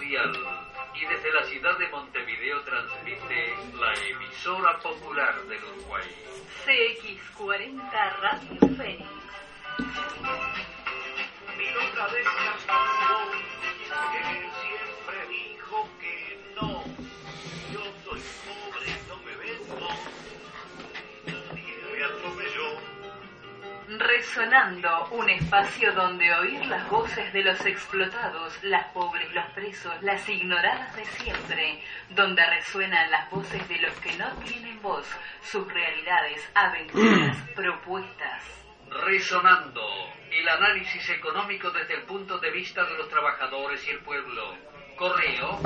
mundial. Y desde la ciudad de Montevideo transmite la emisora popular del Uruguay. CX40 Radio Fénix. Otra vez cantando, que siempre dijo que no. Yo soy pobre, no me vendo, nadie me atropelló. Resonando, un espacio donde oír las voces de los explotados, las pobres, los presos, las ignoradas de siempre, donde resuenan las voces de los que no tienen voz, sus realidades, aventuras, propuestas. Resonando, el análisis económico desde el punto de vista de los trabajadores y el pueblo. Correo,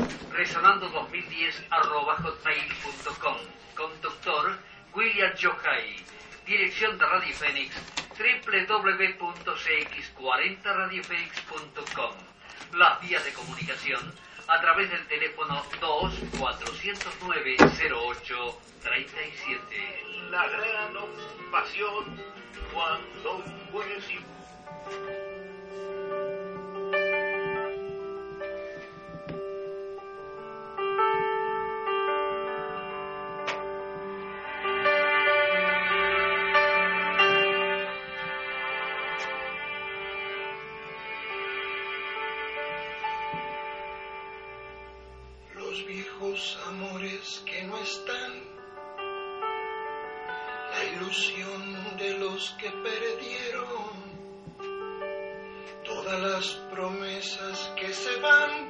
resonando2010@hotmail.com. Conductor, William Yohai. Dirección de Radio Fénix, www.cx40radiofenix.com. Las vías de comunicación a través del teléfono 2-409-0837. La gran ocupación cuando un juez los viejos amores que no están, la ilusión de los que perdieron, todas las promesas que se van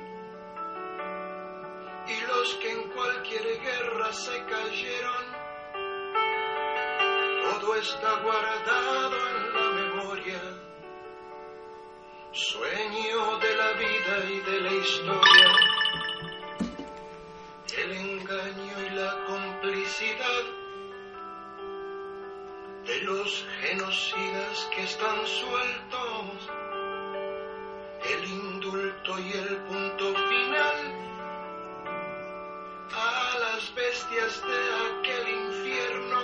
y los que en cualquier guerra se cayeron, todo está guardado en la memoria, sueño de la vida y de la historia. El engaño y la complicidad de los genocidas que están sueltos, el indulto y el punto final a las bestias de aquel infierno,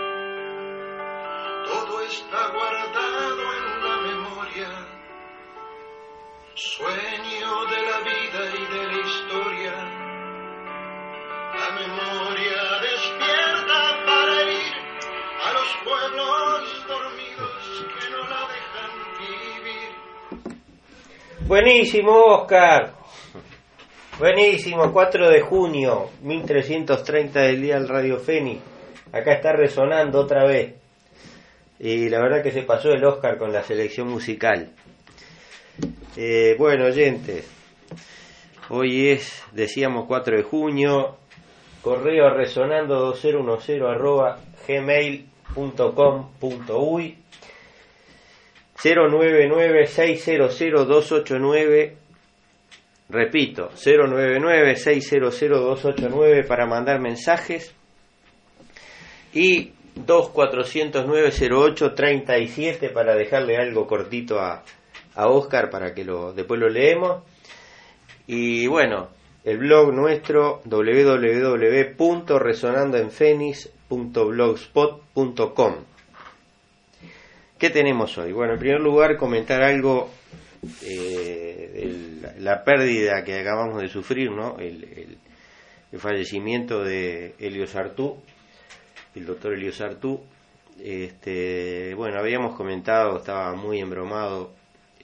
todo está guardado en la memoria, sueño de la vida y de la historia. La memoria despierta para ir a los pueblos dormidos que no la dejan vivir. Buenísimo, Oscar. Buenísimo, 4 de junio, 1330 del día del Radio Fénix. Acá está resonando otra vez. Y la verdad que se pasó el Oscar con la selección musical. Bueno, oyentes, hoy es, decíamos, 4 de junio. Correo resonando2010@gmail.com.uy 099-600-289. Repito, 099-600-289 para mandar mensajes. Y 2409-0837 para dejarle algo cortito a Oscar para que después lo leemos. Y bueno, el blog nuestro www.resonandoenfenix.blogspot.com. ¿Qué tenemos hoy? Bueno, en primer lugar comentar algo de la pérdida que acabamos de sufrir, ¿no? El fallecimiento de Elio Sartú, el doctor Elio Sartú. Bueno, habíamos comentado, estaba muy embromado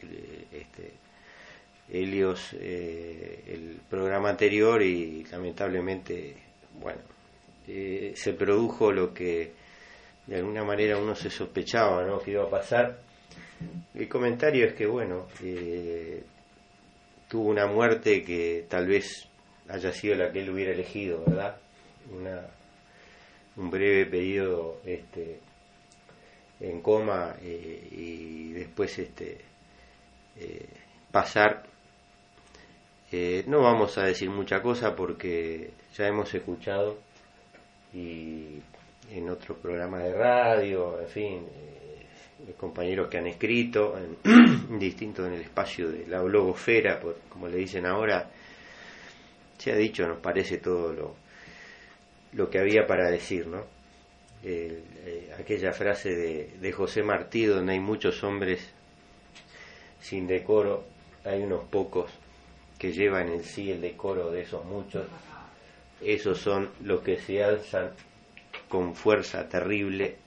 Helios el programa anterior y lamentablemente, bueno, se produjo lo que de alguna manera uno se sospechaba, ¿no?, que iba a pasar. El comentario es que, bueno, tuvo una muerte que tal vez haya sido la que él hubiera elegido, ¿verdad? Un breve periodo en coma y después pasar. No vamos a decir mucha cosa porque ya hemos escuchado y en otros programas de radio, en fin, compañeros que han escrito distinto en el espacio de la blogosfera, como le dicen ahora, se ha dicho, nos parece todo lo que había para decir, ¿no? Aquella frase de José Martí, donde hay muchos hombres sin decoro, hay unos pocos que llevan en sí el decoro de esos muchos, esos son los que se alzan con fuerza terrible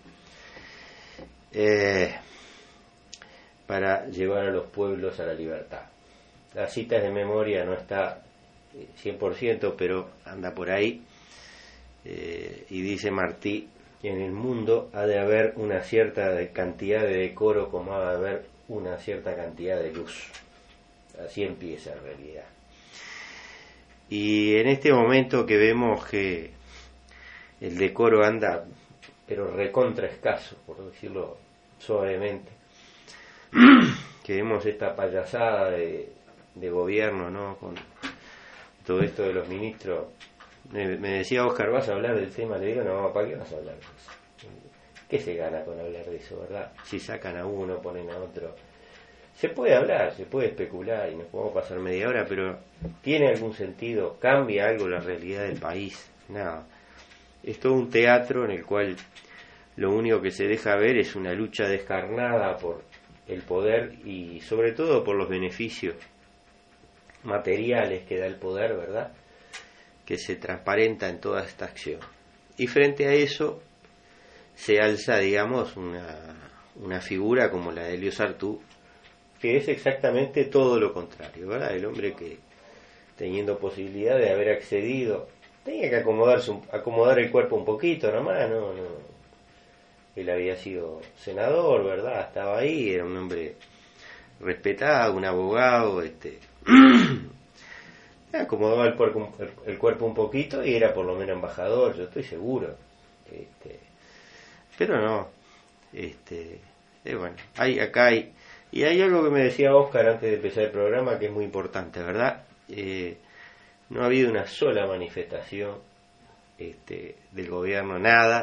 para llevar a los pueblos a la libertad. Las citas de memoria no está 100%, pero anda por ahí, y dice Martí: en el mundo ha de haber una cierta cantidad de decoro como ha de haber una cierta cantidad de luz. Así empieza en realidad. Y en este momento que vemos que el decoro anda, pero recontra escaso, por decirlo suavemente, que vemos esta payasada de gobierno, ¿no? Con todo esto de los ministros. Me decía Oscar: ¿vas a hablar del tema? Le digo: no, ¿para qué vas a hablar de eso? ¿Qué se gana con hablar de eso, verdad? Si sacan a uno, ponen a otro. Se puede hablar, se puede especular y nos podemos pasar media hora, pero ¿tiene algún sentido? ¿Cambia algo la realidad del país? Nada. Es todo un teatro en el cual lo único que se deja ver es una lucha descarnada por el poder y sobre todo por los beneficios materiales que da el poder, ¿verdad?, que se transparenta en toda esta acción. Y frente a eso se alza, digamos, una figura como la de Elío Sartú, que es exactamente todo lo contrario, ¿verdad? El hombre que, teniendo posibilidad de haber accedido, tenía que acomodar el cuerpo un poquito nomás, no. Él había sido senador, ¿verdad? Estaba ahí, era un hombre respetado, un abogado, acomodaba el cuerpo un poquito y era por lo menos embajador, yo estoy seguro. Pero no, bueno, y hay algo que me decía Oscar antes de empezar el programa que es muy importante, ¿verdad? No ha habido una sola manifestación del gobierno, nada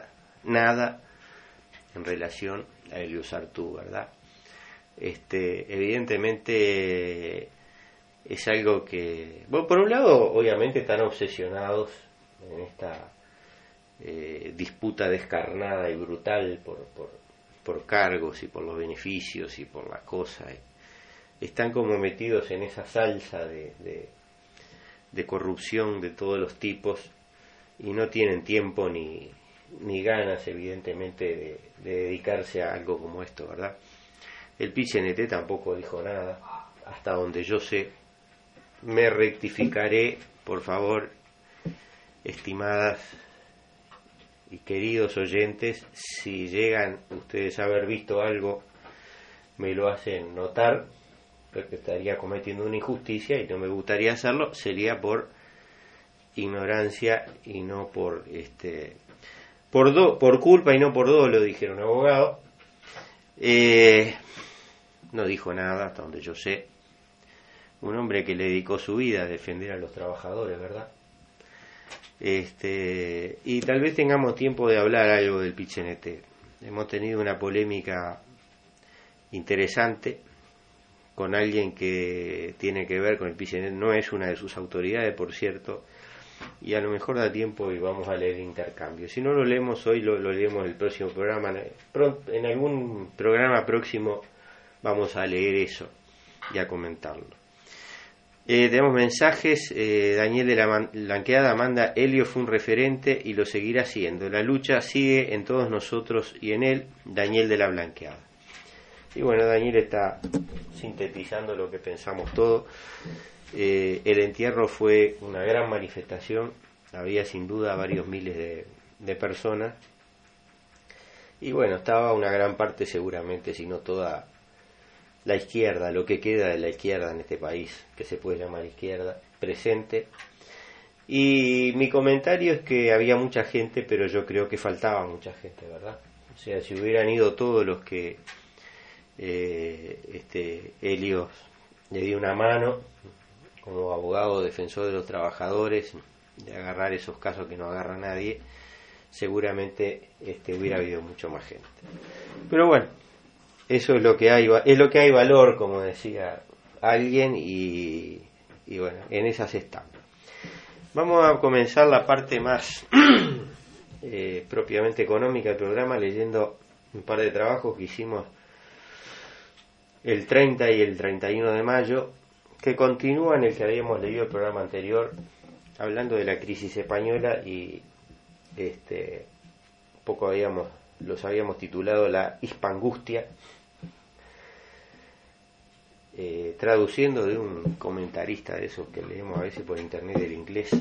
en relación a Elío Sartú, ¿verdad? Evidentemente es algo que, bueno, por un lado obviamente están obsesionados en esta disputa descarnada y brutal por cargos y por los beneficios y por las cosas. Están como metidos en esa salsa de corrupción de todos los tipos y no tienen tiempo ni ganas, evidentemente, de dedicarse a algo como esto, ¿verdad? El PIT-CNT tampoco dijo nada, hasta donde yo sé. Me rectificaré, por favor, estimadas y queridos oyentes, si llegan ustedes a haber visto algo, me lo hacen notar, porque estaría cometiendo una injusticia y no me gustaría hacerlo. Sería por ignorancia y no por por culpa y no por dolo, dijeron un abogado. No dijo nada, hasta donde yo sé. Un hombre que le dedicó su vida a defender a los trabajadores, ¿verdad? Y tal vez tengamos tiempo de hablar algo del PIT-CNT. Hemos tenido una polémica interesante con alguien que tiene que ver con el PIT-CNT, no es una de sus autoridades, por cierto, y a lo mejor da tiempo y vamos a leer el intercambio. Si no lo leemos hoy, lo leemos en el próximo programa. En algún programa próximo vamos a leer eso y a comentarlo. Tenemos mensajes. Daniel de la Blanqueada manda: Elio fue un referente y lo seguirá siendo. La lucha sigue en todos nosotros y en él. Daniel de la Blanqueada. Y bueno, Daniel está sintetizando lo que pensamos todos. El entierro fue una gran manifestación. Había sin duda varios miles de personas. Y bueno, estaba una gran parte, seguramente, si no toda, la izquierda, lo que queda de la izquierda en este país, que se puede llamar izquierda, presente. Y mi comentario es que había mucha gente, pero yo creo que faltaba mucha gente, ¿verdad? O sea, si hubieran ido todos los que Elio le dio una mano como abogado defensor de los trabajadores, de agarrar esos casos que no agarra nadie, seguramente hubiera habido mucho más gente. Pero bueno, eso es lo que hay valor, como decía alguien, y bueno, en esas estamos. Vamos a comenzar la parte más propiamente económica del programa, leyendo un par de trabajos que hicimos el 30 y el 31 de mayo, que continúa en el que habíamos leído el programa anterior, hablando de la crisis española y poco los habíamos titulado la hispangustia, traduciendo de un comentarista de esos que leemos a veces por internet del inglés.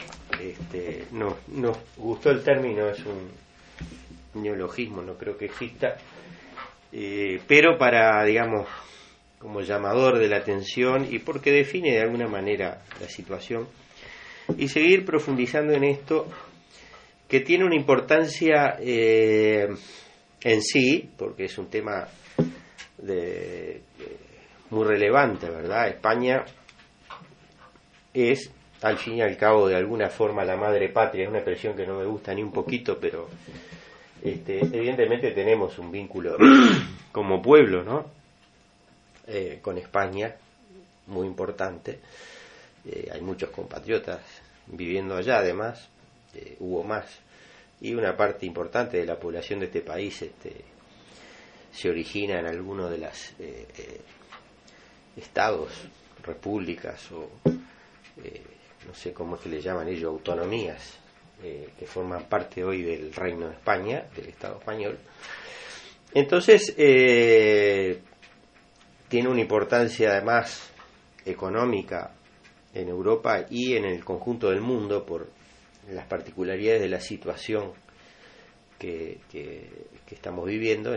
Nos gustó el término, es un neologismo, no creo que exista, pero para, digamos, como llamador de la atención y porque define de alguna manera la situación, y seguir profundizando en esto, que tiene una importancia en sí, porque es un tema muy relevante, ¿verdad? España es, al fin y al cabo, de alguna forma la madre patria. Es una expresión que no me gusta ni un poquito, pero evidentemente tenemos un vínculo como pueblo, ¿no? Con España, muy importante. Hay muchos compatriotas viviendo allá, además, hubo más, y una parte importante de la población de este país se origina en alguno de los estados, repúblicas o no sé cómo es que le llaman ellos, autonomías, que forman parte hoy del Reino de España, del Estado español. Entonces tiene una importancia además económica en Europa y en el conjunto del mundo por las particularidades de la situación que estamos viviendo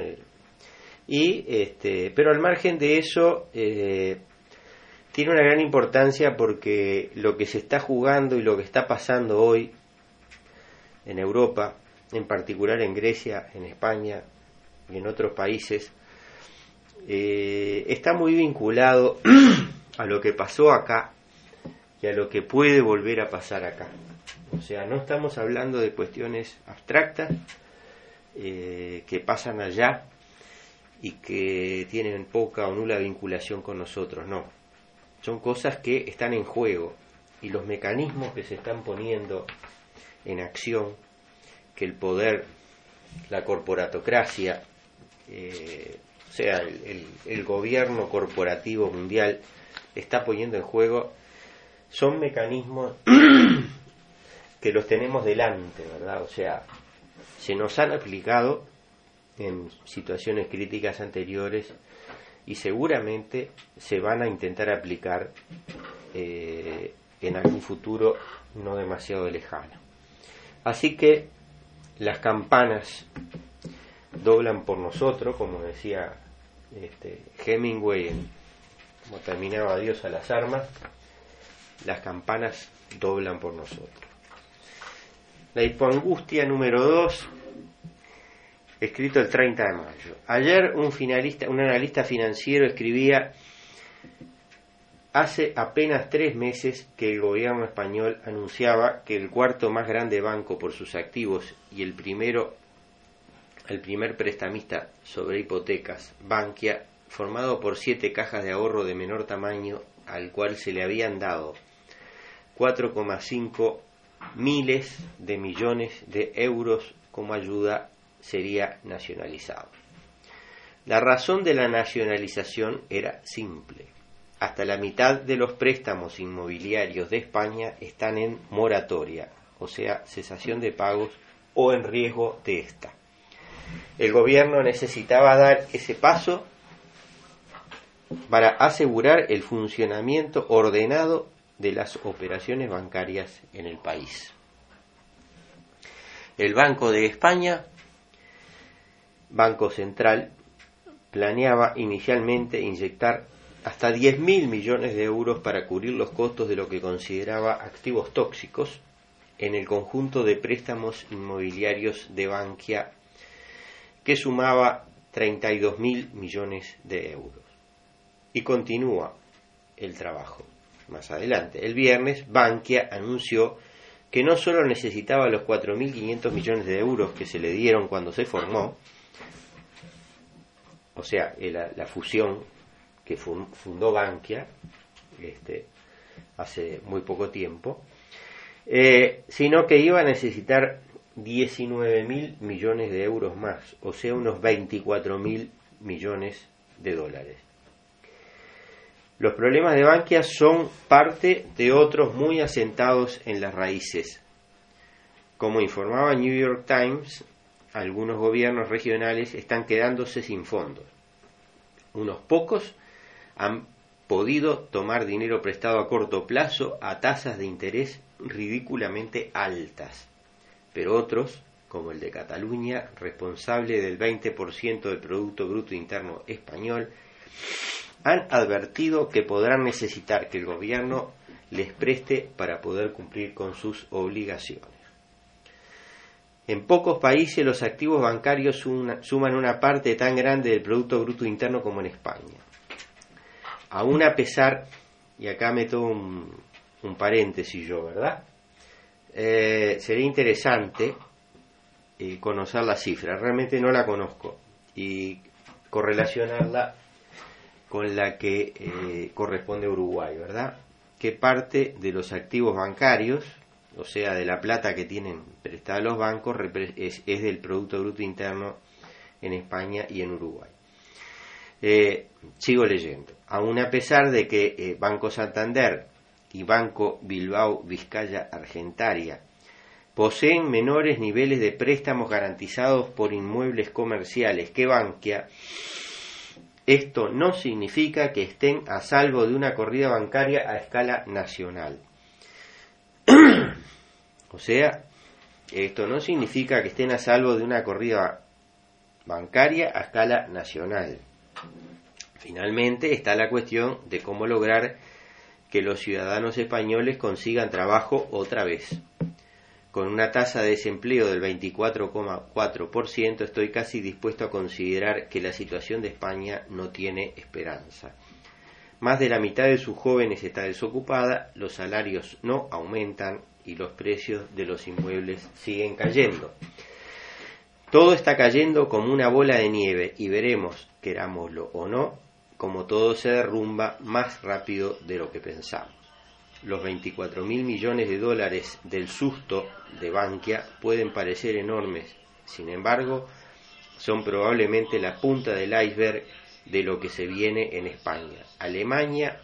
pero al margen de eso tiene una gran importancia porque lo que se está jugando y lo que está pasando hoy en Europa, en particular en Grecia, en España y en otros países, está muy vinculado a lo que pasó acá y a lo que puede volver a pasar acá. O sea, no estamos hablando de cuestiones abstractas que pasan allá y que tienen poca o nula vinculación con nosotros, no. Son cosas que están en juego y los mecanismos que se están poniendo en acción, que el poder, la corporatocracia, o sea, el gobierno corporativo mundial está poniendo en juego, son mecanismos que los tenemos delante, ¿verdad? O sea, se nos han aplicado en situaciones críticas anteriores y seguramente se van a intentar aplicar en algún futuro no demasiado lejano. Así que las campanas doblan por nosotros, como decía Hemingway como terminaba Dios a las armas, las campanas doblan por nosotros. La hipoangustia número 2, escrito el 30 de mayo. Ayer un analista financiero escribía: hace apenas 3 meses que el gobierno español anunciaba que el cuarto más grande banco por sus activos y el primer prestamista sobre hipotecas, Bankia, formado por 7 cajas de ahorro de menor tamaño, al cual se le habían dado 4,5 miles de millones de euros como ayuda, sería nacionalizado. La razón de la nacionalización era simple. Hasta la mitad de los préstamos inmobiliarios de España están en moratoria, o sea, cesación de pagos o en riesgo de esta. El gobierno necesitaba dar ese paso para asegurar el funcionamiento ordenado de las operaciones bancarias en el país. El Banco de España, Banco Central, planeaba inicialmente inyectar hasta 10.000 millones de euros para cubrir los costos de lo que consideraba activos tóxicos en el conjunto de préstamos inmobiliarios de Bankia, que sumaba 32.000 millones de euros. Y continúa el trabajo. Más adelante, el viernes, Bankia anunció que no solo necesitaba los 4.500 millones de euros que se le dieron cuando se formó, o sea, la fusión que fundó Bankia hace muy poco tiempo, sino que iba a necesitar 19.000 millones de euros más, o sea, unos 24.000 millones de dólares. Los problemas de Bankia son parte de otros muy asentados en las raíces. Como informaba New York Times, algunos gobiernos regionales están quedándose sin fondos. Unos pocos han podido tomar dinero prestado a corto plazo a tasas de interés ridículamente altas, pero otros, como el de Cataluña, responsable del 20% del Producto Bruto Interno español, han advertido que podrán necesitar que el gobierno les preste para poder cumplir con sus obligaciones. En pocos países los activos bancarios suman una parte tan grande del Producto Bruto Interno como en España. Aún a pesar, y acá meto un paréntesis yo, ¿verdad? Sería interesante conocer la cifra, realmente no la conozco, y correlacionarla con la que corresponde a Uruguay, ¿verdad? ¿Qué parte de los activos bancarios, o sea, de la plata que tienen prestada los bancos, es del Producto Bruto Interno en España y en Uruguay? Sigo leyendo. Aún a pesar de que Banco Santander y Banco Bilbao Vizcaya Argentaria poseen menores niveles de préstamos garantizados por inmuebles comerciales que Bankia, esto no significa que estén a salvo de una corrida bancaria a escala nacional. O sea, esto no significa que estén a salvo de una corrida bancaria a escala nacional. Finalmente está la cuestión de cómo lograr que los ciudadanos españoles consigan trabajo otra vez. Con una tasa de desempleo del 24,4%, estoy casi dispuesto a considerar que la situación de España no tiene esperanza. Más de la mitad de sus jóvenes está desocupada, los salarios no aumentan y los precios de los inmuebles siguen cayendo. Todo está cayendo como una bola de nieve y veremos, querámoslo o no, como todo se derrumba más rápido de lo que pensamos. Los 24.000 millones de dólares del susto de Bankia pueden parecer enormes, sin embargo, son probablemente la punta del iceberg de lo que se viene en España. Alemania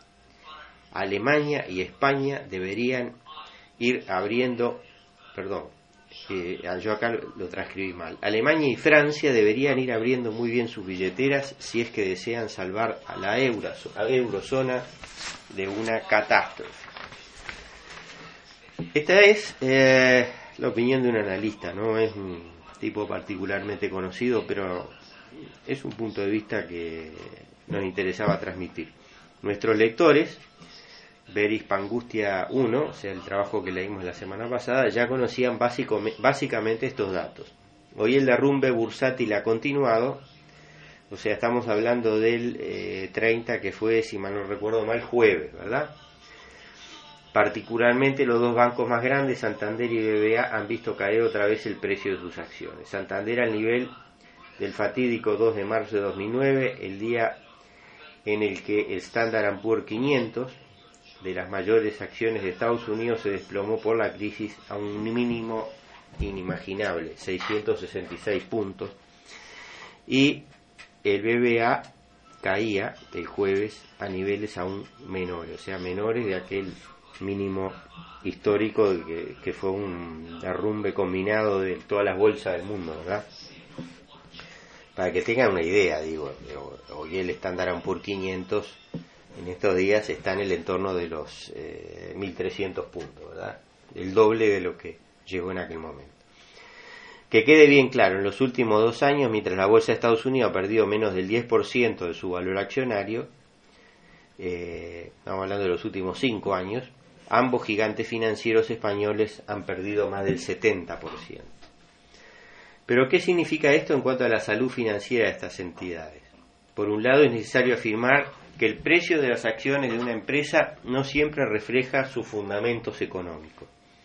y España deberían ir abriendo, yo acá lo transcribí mal. Alemania y Francia deberían ir abriendo muy bien sus billeteras si es que desean salvar a la eurozona de una catástrofe. Esta es la opinión de un analista, no es un tipo particularmente conocido, pero es un punto de vista que nos interesaba transmitir. Nuestros lectores, Veris Pangustia 1, o sea, el trabajo que leímos la semana pasada, ya conocían básicamente estos datos. Hoy el derrumbe bursátil ha continuado, o sea, estamos hablando del 30, que fue, si mal no recuerdo mal, jueves, ¿verdad? Particularmente los dos bancos más grandes, Santander y BBVA, han visto caer otra vez el precio de sus acciones. Santander al nivel del fatídico 2 de marzo de 2009, el día en el que el Standard & Poor's 500, de las mayores acciones de Estados Unidos, se desplomó por la crisis a un mínimo inimaginable, 666 puntos, y el BBVA caía el jueves a niveles aún menores, o sea, menores de aquel mínimo histórico que fue un derrumbe combinado de todas las bolsas del mundo, ¿verdad? Para que tengan una idea, digo, hoy el Standard & Poor's 500 en estos días está en el entorno de los 1.300 puntos, ¿verdad? El doble de lo que llegó en aquel momento. Que quede bien claro, en los últimos 2 años, mientras la bolsa de Estados Unidos ha perdido menos del 10% de su valor accionario, estamos hablando de los últimos 5 años, ambos gigantes financieros españoles han perdido más del 70%. Pero ¿qué significa esto en cuanto a la salud financiera de estas entidades? Por un lado, es necesario afirmar que el precio de las acciones de una empresa no siempre refleja sus fundamentos económicos.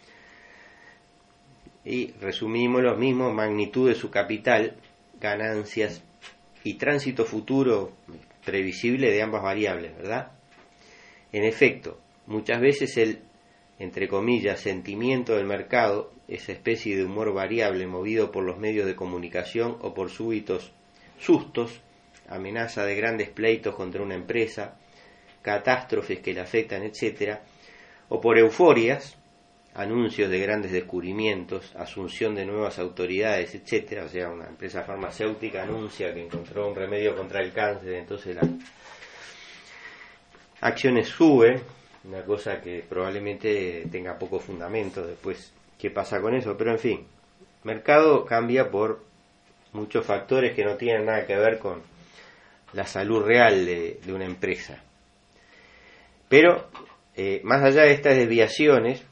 Y resumimos lo mismo: magnitud de su capital, ganancias y tránsito futuro previsible de ambas variables, ¿verdad? En efecto, muchas veces el, entre comillas, sentimiento del mercado, esa especie de humor variable movido por los medios de comunicación o por súbitos sustos, amenaza de grandes pleitos contra una empresa, catástrofes que le afectan, etcétera, o por euforias, anuncios de grandes descubrimientos, asunción de nuevas autoridades, etcétera. O sea, una empresa farmacéutica anuncia que encontró un remedio contra el cáncer, entonces las acciones suben, una cosa que probablemente tenga poco fundamento. Después, ¿qué pasa con eso? Pero en fin, el mercado cambia por muchos factores que no tienen nada que ver con la salud real de una empresa. Pero, más allá de estas desviaciones,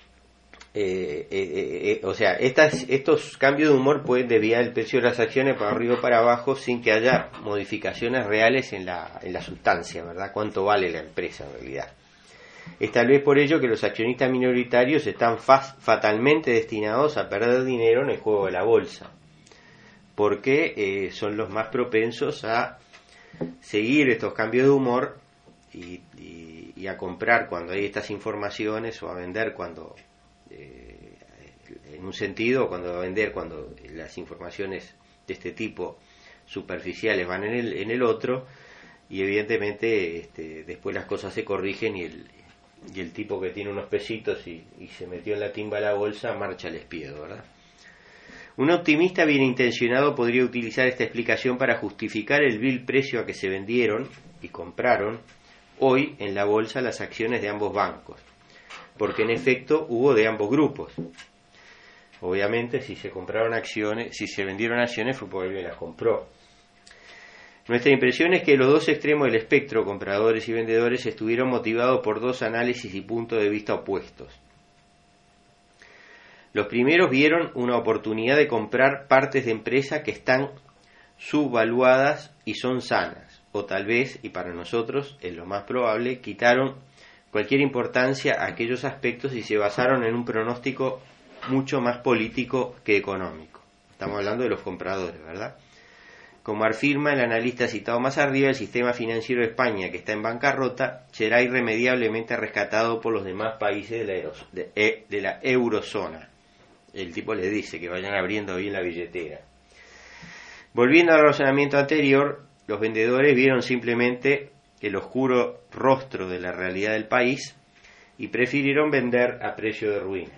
o sea, estos cambios de humor pueden desviar el precio de las acciones para arriba o para abajo sin que haya modificaciones reales en la sustancia, ¿verdad? ¿Cuánto vale la empresa en realidad? Es tal vez por ello que los accionistas minoritarios están fatalmente destinados a perder dinero en el juego de la bolsa, porque son los más propensos a seguir estos cambios de humor y a comprar cuando hay estas informaciones, o a vender cuando en un sentido, cuando a vender cuando las informaciones de este tipo superficiales van en el otro, y evidentemente después las cosas se corrigen y el tipo que tiene unos pesitos y se metió en la timba de la bolsa marcha al espiedo, ¿verdad? Un optimista bien intencionado podría utilizar esta explicación para justificar el vil precio a que se vendieron y compraron hoy en la bolsa las acciones de ambos bancos, porque en efecto hubo de ambos grupos. Obviamente, si se compraron acciones, si se vendieron acciones, fue porque alguien las compró. Nuestra impresión es que los dos extremos del espectro, compradores y vendedores, estuvieron motivados por dos análisis y puntos de vista opuestos. Los primeros vieron una oportunidad de comprar partes de empresas que están subvaluadas y son sanas, o tal vez, y para nosotros es lo más probable, quitaron cualquier importancia a aquellos aspectos y se basaron en un pronóstico mucho más político que económico. Estamos hablando de los compradores, ¿verdad? Como afirma el analista citado más arriba, el sistema financiero de España, que está en bancarrota, será irremediablemente rescatado por los demás países de la eurozona. El tipo les dice que vayan abriendo bien la billetera. Volviendo al razonamiento anterior, los vendedores vieron simplemente el oscuro rostro de la realidad del país y prefirieron vender a precio de ruina.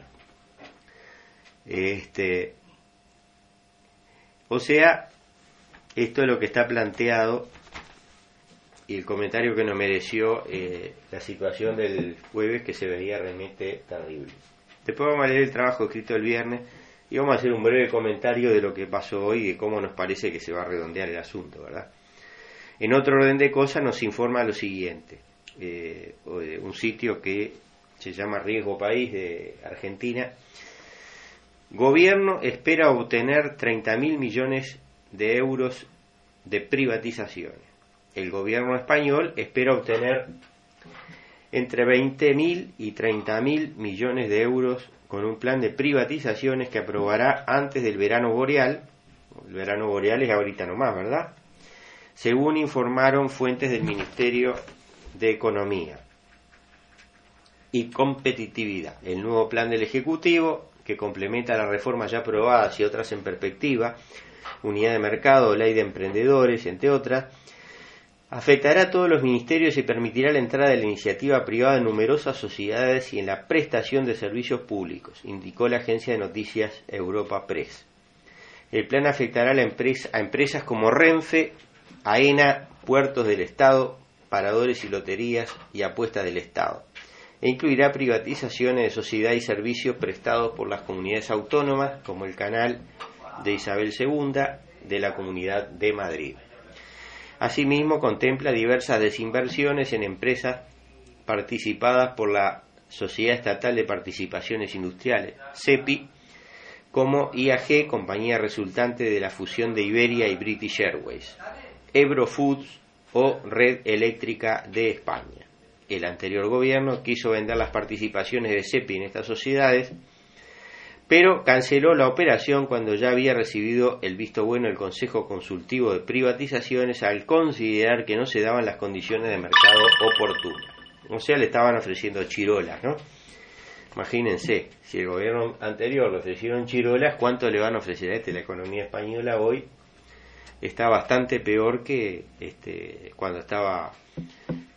O sea, esto es lo que está planteado, y el comentario que nos mereció la situación del jueves, que se veía realmente terrible. Después vamos a leer el trabajo escrito el viernes y vamos a hacer un breve comentario de lo que pasó hoy y de cómo nos parece que se va a redondear el asunto, ¿verdad? En otro orden de cosas nos informa lo siguiente, un sitio que se llama Riesgo País de Argentina. Gobierno espera obtener 30.000 millones de euros de privatizaciones. El gobierno español espera obtener entre 20.000 y 30.000 millones de euros con un plan de privatizaciones que aprobará antes del verano boreal. El verano boreal es ahorita nomás, ¿verdad? Según informaron fuentes del Ministerio de Economía y Competitividad. El nuevo plan del Ejecutivo, que complementa las reformas ya aprobadas y otras en perspectiva, unidad de mercado, ley de emprendedores, entre otras, afectará a todos los ministerios y permitirá la entrada de la iniciativa privada en numerosas sociedades y en la prestación de servicios públicos, indicó la agencia de noticias Europa Press. El plan afectará a empresas como Renfe, AENA, Puertos del Estado, Paradores y Loterías y Apuestas del Estado, e incluirá privatizaciones de sociedad y servicios prestados por las comunidades autónomas, como el canal de Isabel II de la Comunidad de Madrid. Asimismo, contempla diversas desinversiones en empresas participadas por la Sociedad Estatal de Participaciones Industriales, SEPI, como IAG, compañía resultante de la fusión de Iberia y British Airways, Ebro Foods o Red Eléctrica de España. El anterior gobierno quiso vender las participaciones de SEPI en estas sociedades, pero canceló la operación cuando ya había recibido el visto bueno del Consejo Consultivo de Privatizaciones al considerar que no se daban las condiciones de mercado oportunas. O sea, le estaban ofreciendo chirolas, ¿no? Imagínense, si el gobierno anterior le ofrecieron chirolas, ¿cuánto le van a ofrecer a La economía española hoy está bastante peor que cuando estaba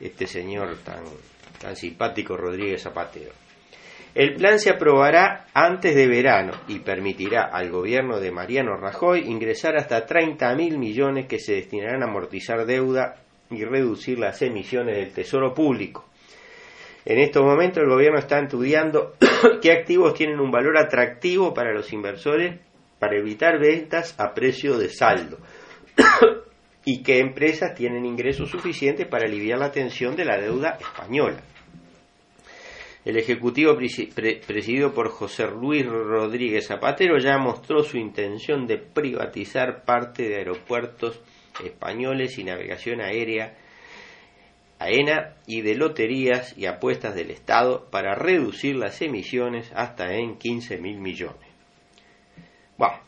este señor tan simpático Rodríguez Zapatero. El plan se aprobará antes de verano y permitirá al gobierno de Mariano Rajoy ingresar hasta 30.000 millones que se destinarán a amortizar deuda y reducir las emisiones del Tesoro Público. En estos momentos el gobierno está estudiando qué activos tienen un valor atractivo para los inversores para evitar ventas a precio de saldo y qué empresas tienen ingresos suficientes para aliviar la tensión de la deuda española. El Ejecutivo presidido por José Luis Rodríguez Zapatero ya mostró su intención de privatizar parte de aeropuertos españoles y navegación aérea, AENA, y de loterías y apuestas del Estado para reducir las emisiones hasta en 15.000 millones. Bueno,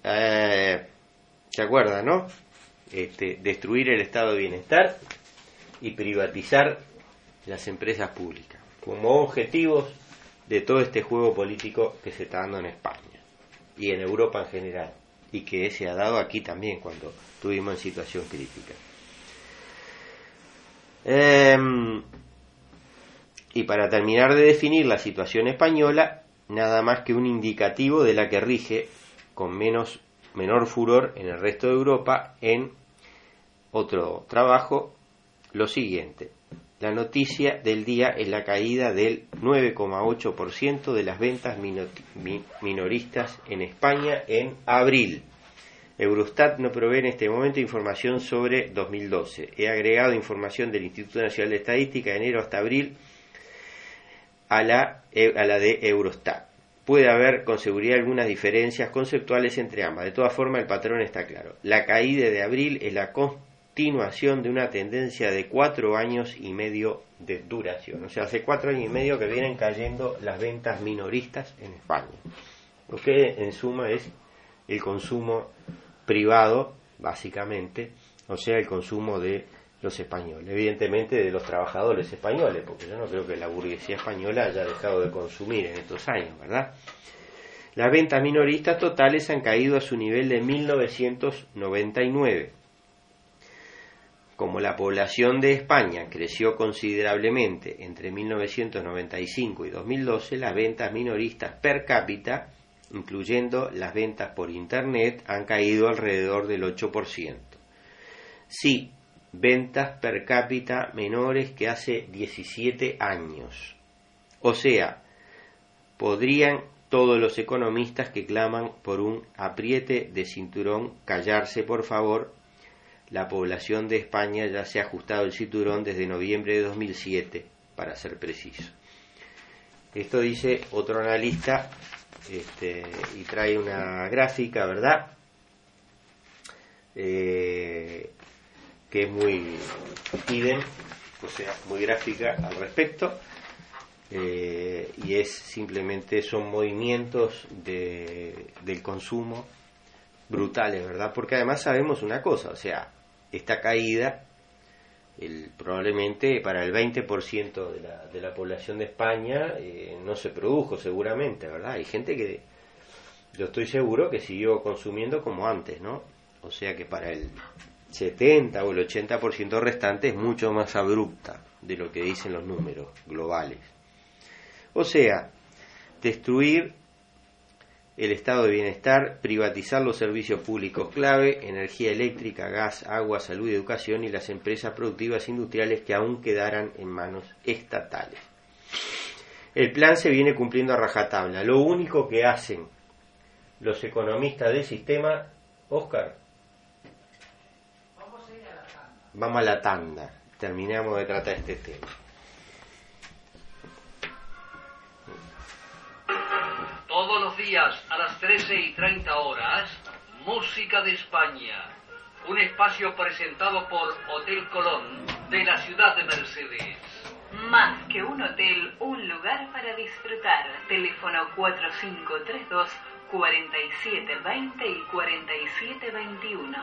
¿se acuerdan, no? Destruir el estado de bienestar y privatizar las empresas públicas como objetivos de todo este juego político que se está dando en España y en Europa en general, y que se ha dado aquí también cuando estuvimos en situación crítica. Y para terminar de definir la situación española, nada más que un indicativo de la que rige con menor furor en el resto de Europa en otro trabajo, lo siguiente. La noticia del día es la caída del 9,8% de las ventas minoristas en España en abril. Eurostat no provee en este momento información sobre 2012. He agregado información del Instituto Nacional de Estadística de enero hasta abril a la de Eurostat. Puede haber con seguridad algunas diferencias conceptuales entre ambas. De todas formas, el patrón está claro. La caída de abril es la continuación de una tendencia de 4 años y medio de duración. O sea, hace 4 años y medio que vienen cayendo las ventas minoristas en España. Lo que en suma es el consumo privado, básicamente, o sea, el consumo de los españoles, evidentemente de los trabajadores españoles, porque yo no creo que la burguesía española haya dejado de consumir en estos años, ¿verdad? Las ventas minoristas totales han caído a su nivel de 1999. Como la población de España creció considerablemente entre 1995 y 2012, las ventas minoristas per cápita, incluyendo las ventas por Internet, han caído alrededor del 8%. Sí, ventas per cápita menores que hace 17 años. O sea, podrían todos los economistas que claman por un apriete de cinturón callarse, por favor. La población de España ya se ha ajustado el cinturón desde noviembre de 2007, para ser preciso. Esto dice otro analista, y trae una gráfica, ¿verdad? Que es muy idem, o sea, muy gráfica al respecto, y es simplemente, son movimientos del consumo brutales, ¿verdad? Porque además sabemos una cosa, o sea, esta caída probablemente para el 20% de la población de España no se produjo seguramente, ¿verdad? Hay gente que, yo estoy seguro, que siguió consumiendo como antes, ¿no? O sea que para el 70 o el 80% restante es mucho más abrupta de lo que dicen los números globales. O sea, destruir el estado de bienestar, privatizar los servicios públicos clave, energía eléctrica, gas, agua, salud y educación, y las empresas productivas industriales que aún quedaran en manos estatales. El plan se viene cumpliendo a rajatabla. Lo único que hacen los economistas del sistema, Óscar, vamos a la tanda, terminamos de tratar este tema. Todos los días a las 13:30 horas, Música de España. Un espacio presentado por Hotel Colón de la ciudad de Mercedes. Más que un hotel, un lugar para disfrutar. Teléfono 4532-4720 y 4721.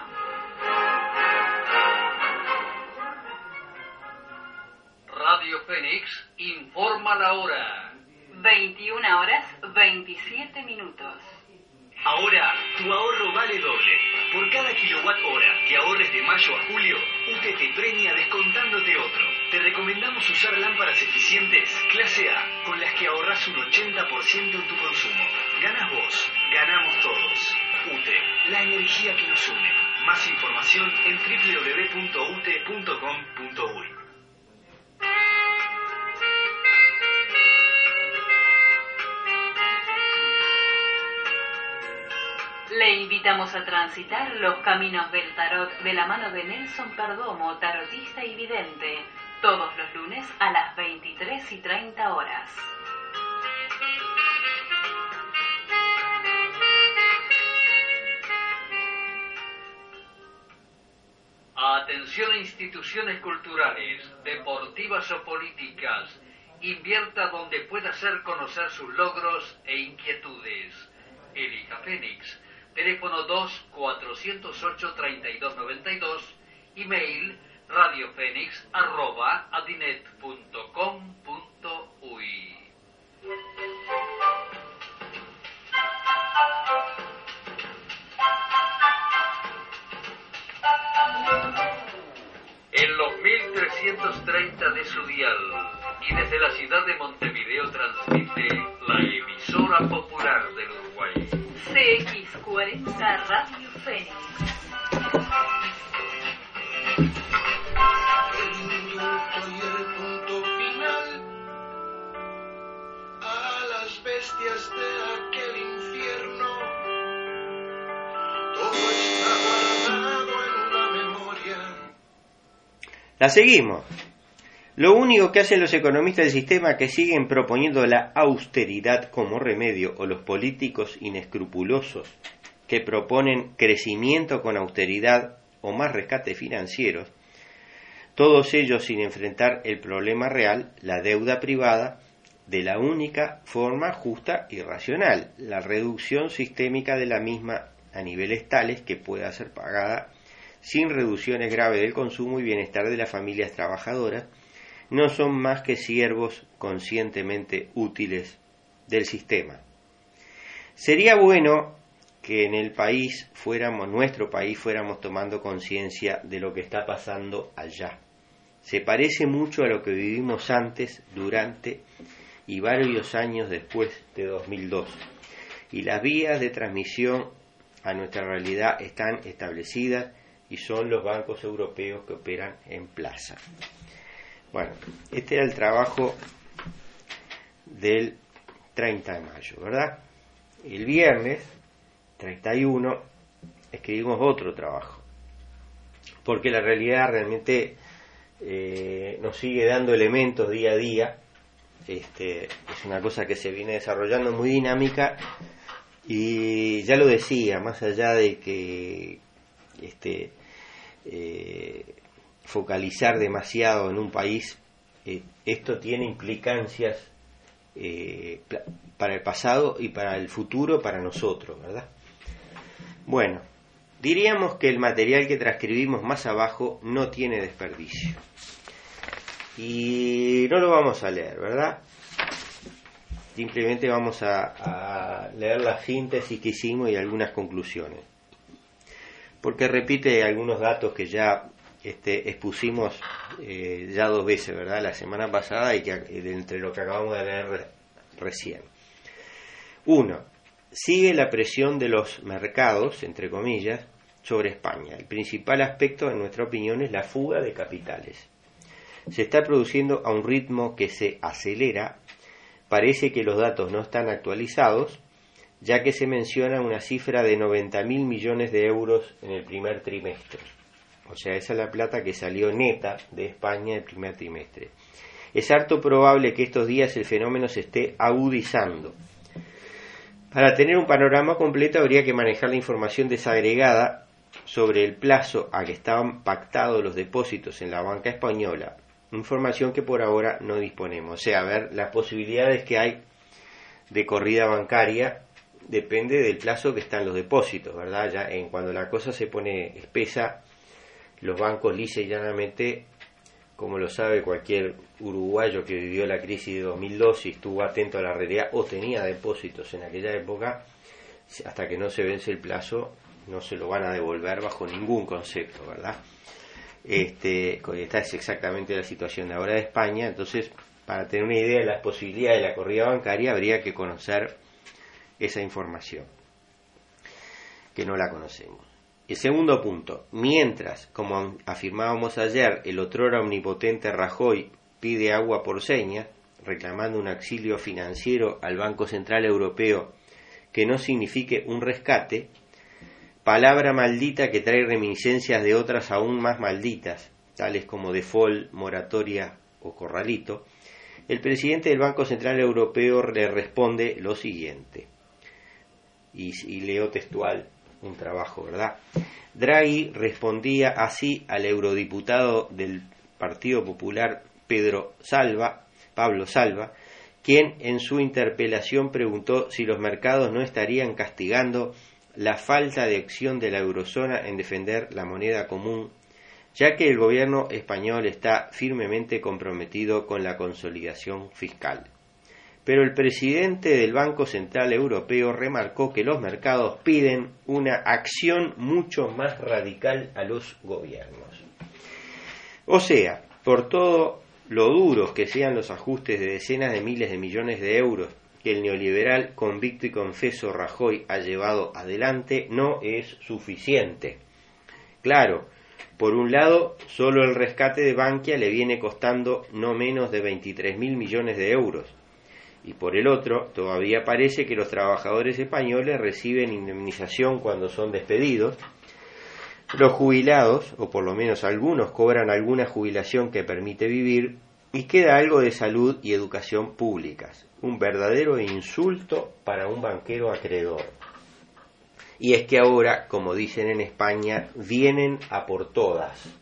Radio Fénix informa la hora. 21 horas 27 minutos. Ahora, tu ahorro vale doble. Por cada kWh que ahorres de mayo a julio, UTE te premia descontándote otro. Te recomendamos usar lámparas eficientes clase A, con las que ahorras un 80% en tu consumo. Ganas vos, ganamos todos. UTE, la energía que nos une. Más información en www.ute.com.uy. Le invitamos a transitar los caminos del tarot de la mano de Nelson Perdomo, tarotista y vidente, todos los lunes a las 23:30 horas. Atención a instituciones culturales, deportivas o políticas. Invierta donde pueda hacer conocer sus logros e inquietudes. Elija Fénix. Teléfono 2-408-3292. Email radiofénix@adinet.com.uy. En los 1330 de su dial y desde la ciudad de Montevideo transmite la emisora popular del Uruguay. CX40 Radio Fénix. El indulto y el punto final a las bestias de aquel infierno. Todo está guardado en la memoria. La seguimos. Lo único que hacen los economistas del sistema que siguen proponiendo la austeridad como remedio, o los políticos inescrupulosos que proponen crecimiento con austeridad o más rescates financieros, todos ellos sin enfrentar el problema real, la deuda privada, de la única forma justa y racional, la reducción sistémica de la misma a niveles tales que pueda ser pagada sin reducciones graves del consumo y bienestar de las familias trabajadoras, no son más que siervos conscientemente útiles del sistema. Sería bueno que en el país nuestro país fuéramos tomando conciencia de lo que está pasando allá. Se parece mucho a lo que vivimos antes, durante y varios años después de 2002. Y las vías de transmisión a nuestra realidad están establecidas y son los bancos europeos que operan en plaza. Bueno, este era el trabajo del 30 de mayo, ¿verdad? El viernes 31 escribimos otro trabajo, porque la realidad realmente nos sigue dando elementos día a día. Es una cosa que se viene desarrollando muy dinámica y ya lo decía, más allá de que focalizar demasiado en un país, esto tiene implicancias para el pasado y para el futuro, para nosotros, ¿verdad? Bueno, diríamos que el material que transcribimos más abajo no tiene desperdicio. Y no lo vamos a leer, ¿verdad? Simplemente vamos a leer la síntesis que hicimos y algunas conclusiones. Porque repite algunos datos que ya expusimos ya 2 veces, ¿verdad? La semana pasada y que entre lo que acabamos de leer recién. 1. Sigue la presión de los mercados, entre comillas, sobre España. El principal aspecto, en nuestra opinión, es la fuga de capitales. Se está produciendo a un ritmo que se acelera. Parece que los datos no están actualizados, ya que se menciona una cifra de 90.000 millones de euros en el primer trimestre. O sea, esa es la plata que salió neta de España el primer trimestre. Es harto probable que estos días el fenómeno se esté agudizando. Para tener un panorama completo habría que manejar la información desagregada sobre el plazo a que estaban pactados los depósitos en la banca española, información que por ahora no disponemos. O sea, a ver, las posibilidades que hay de corrida bancaria depende del plazo que están los depósitos, ¿verdad? Ya cuando la cosa se pone espesa, los bancos lisa y llanamente, como lo sabe cualquier uruguayo que vivió la crisis de 2002 y estuvo atento a la realidad o tenía depósitos en aquella época, hasta que no se vence el plazo, no se lo van a devolver bajo ningún concepto, ¿verdad? Esta es exactamente la situación de ahora de España. Entonces, para tener una idea de las posibilidades de la corrida bancaria, habría que conocer esa información, que no la conocemos. El segundo punto, mientras, como afirmábamos ayer, el otrora omnipotente Rajoy pide agua por señas, reclamando un auxilio financiero al Banco Central Europeo que no signifique un rescate, palabra maldita que trae reminiscencias de otras aún más malditas, tales como default, moratoria o corralito, el presidente del Banco Central Europeo le responde lo siguiente, y leo textual un trabajo, ¿verdad? Draghi respondía así al eurodiputado del Partido Popular Pablo Salva, quien en su interpelación preguntó si los mercados no estarían castigando la falta de acción de la eurozona en defender la moneda común, ya que el gobierno español está firmemente comprometido con la consolidación fiscal. Pero el presidente del Banco Central Europeo remarcó que los mercados piden una acción mucho más radical a los gobiernos. O sea, por todo lo duros que sean los ajustes de decenas de miles de millones de euros que el neoliberal convicto y confeso Rajoy ha llevado adelante, no es suficiente. Claro, por un lado, solo el rescate de Bankia le viene costando no menos de 23.000 millones de euros. Y por el otro, todavía parece que los trabajadores españoles reciben indemnización cuando son despedidos. Los jubilados, o por lo menos algunos, cobran alguna jubilación que permite vivir, y queda algo de salud y educación públicas. Un verdadero insulto para un banquero acreedor. Y es que ahora, como dicen en España, vienen a por todas.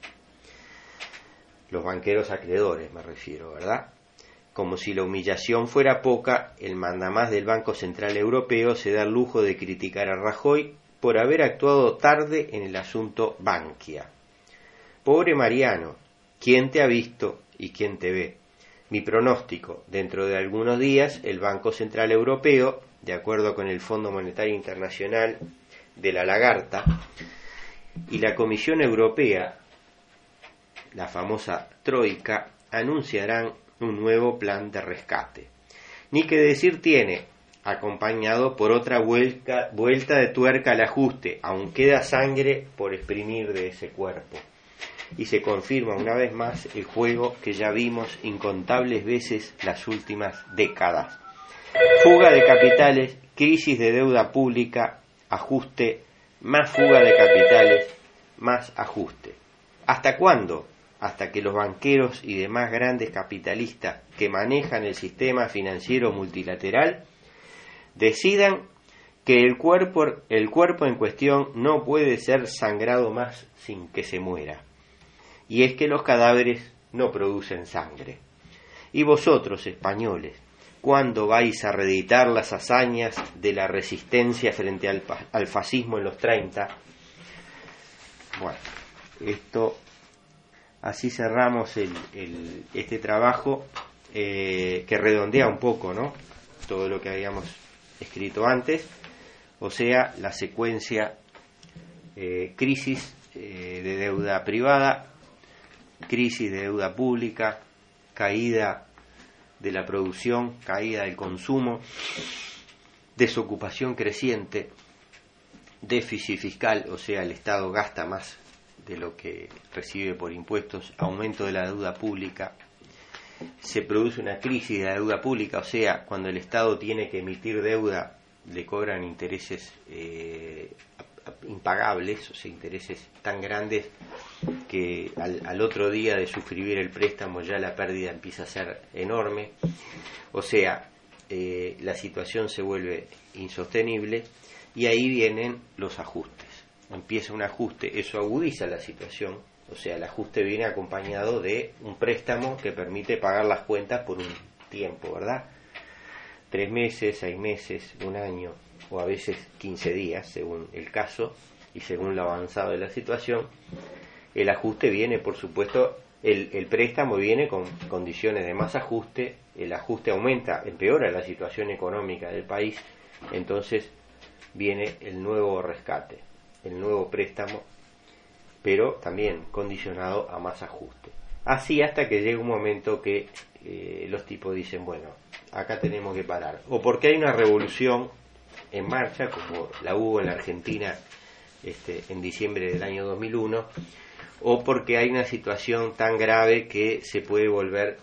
Los banqueros acreedores me refiero, ¿verdad? Como si la humillación fuera poca, el mandamás del Banco Central Europeo se da el lujo de criticar a Rajoy por haber actuado tarde en el asunto Bankia. Pobre Mariano, ¿quién te ha visto y quién te ve? Mi pronóstico, dentro de algunos días el Banco Central Europeo, de acuerdo con el Fondo Monetario Internacional de la Lagarta, y la Comisión Europea, la famosa Troika, anunciarán un nuevo plan de rescate. Ni que decir tiene, acompañado por otra vuelta de tuerca al ajuste, aún queda sangre por exprimir de ese cuerpo. Y se confirma una vez más el juego que ya vimos incontables veces las últimas décadas. Fuga de capitales, crisis de deuda pública, ajuste, más fuga de capitales, más ajuste. ¿Hasta cuándo? Hasta que los banqueros y demás grandes capitalistas que manejan el sistema financiero multilateral decidan que el cuerpo en cuestión no puede ser sangrado más sin que se muera. Y es que los cadáveres no producen sangre. Y vosotros, españoles, ¿cuándo vais a reeditar las hazañas de la resistencia frente al fascismo en los 30? Bueno, esto... Así cerramos este trabajo que redondea un poco, ¿no?, todo lo que habíamos escrito antes, o sea, la secuencia crisis de deuda privada, crisis de deuda pública, caída de la producción, caída del consumo, desocupación creciente, déficit fiscal, o sea, el Estado gasta más de lo que recibe por impuestos, aumento de la deuda pública, se produce una crisis de la deuda pública, o sea, cuando el Estado tiene que emitir deuda, le cobran intereses impagables, o sea, intereses tan grandes que al otro día de suscribir el préstamo ya la pérdida empieza a ser enorme, o sea, la situación se vuelve insostenible y ahí vienen los ajustes. Empieza un ajuste, eso agudiza la situación, o sea, el ajuste viene acompañado de un préstamo que permite pagar las cuentas por un tiempo, ¿verdad? 3 meses, 6 meses, un año, o a veces 15 días, según el caso y según lo avanzado de la situación. El ajuste viene, por supuesto, el préstamo viene con condiciones de más ajuste, el ajuste aumenta, empeora la situación económica del país, entonces viene el nuevo rescate. el nuevo préstamo, pero también condicionado a más ajuste. Así hasta que llega un momento que los tipos dicen, bueno, acá tenemos que parar. O porque hay una revolución en marcha, como la hubo en la Argentina en diciembre del año 2001, o porque hay una situación tan grave que se puede volver